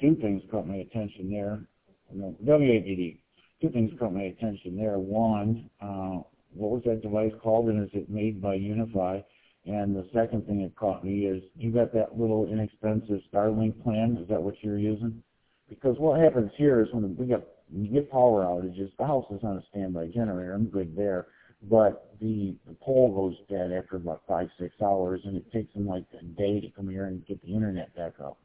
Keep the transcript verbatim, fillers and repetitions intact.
two things caught my attention there. No, W A D D. Two things caught my attention there. One, uh, what was that device called, and is it made by Unify? And the second thing that caught me is you got that little inexpensive Starlink plan. Is that what you're using? Because what happens here is when we get, we get power outages, the house is on a standby generator. I'm good there. But the, the pole goes dead after about five, six hours, and it takes them like a day to come here and get the internet back up.